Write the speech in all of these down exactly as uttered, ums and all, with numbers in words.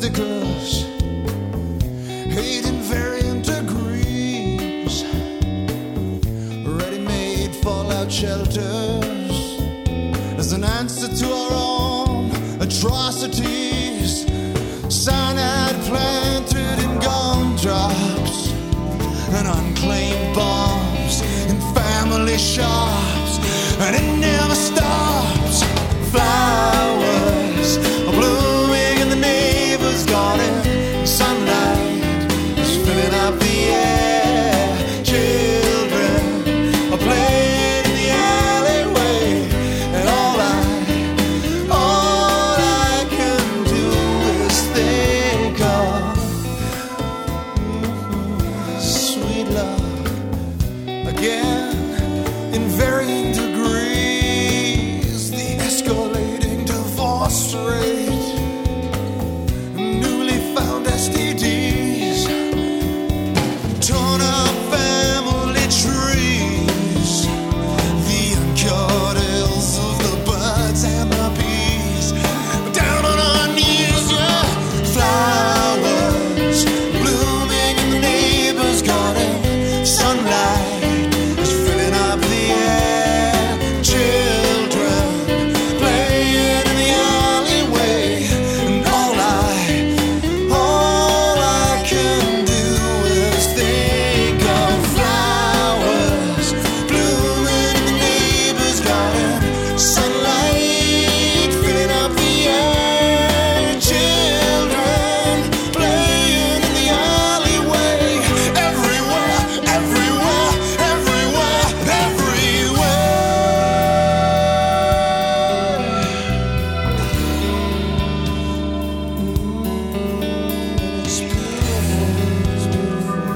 obstacles, hate in varying degrees, ready-made fallout shelters as an answer to our own atrocities. Cyanide planted in gumdrops and unclaimed bombs in family shops, and it never stops. Flowers are blooming in the neighbor's garden. Sunlight is filling up the air. Children are playing in the alleyway, and all I, all I can do is think of mm, sweet love again in varying degrees. The escalating divorce rate, newly found S T Ds, torn up family trees, the uncured ills of the birds and the bees. Down on our knees, yeah. Flowers blooming in the neighbor's garden. Sunlight is filling up the air. Children playing in the alleyway, and all I, all I can do is think of flowers blooming in the neighbor's garden. Sunlight filling up the air. Children playing in the alleyway. Everywhere, everywhere, everywhere, everywhere. It's beautiful, it's beautiful.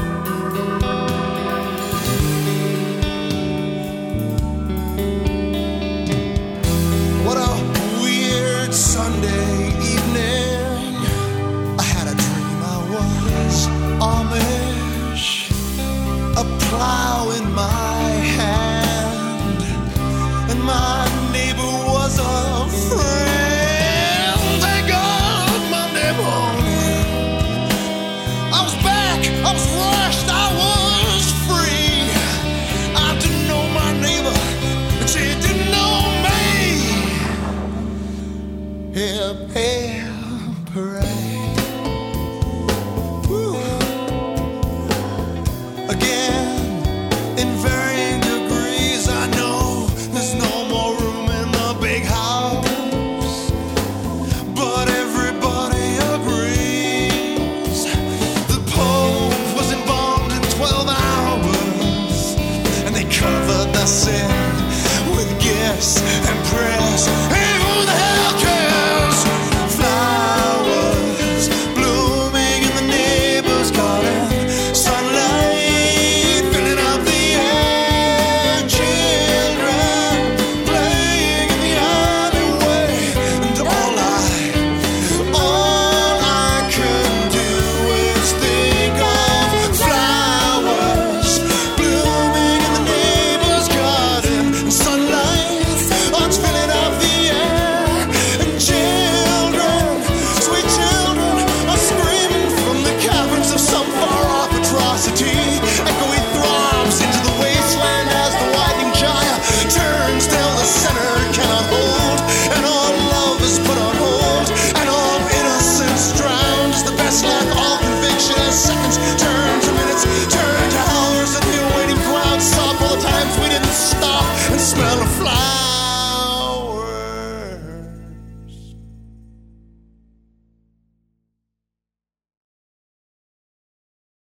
What a weird Sunday evening. I had a dream I was Amish, a plow in my hand, and my neighbor was a friend. Thank God, Monday morning, I was back, I was rushed, I was free. I didn't know my neighbor, and she didn't know me. Hip, hip, hooray.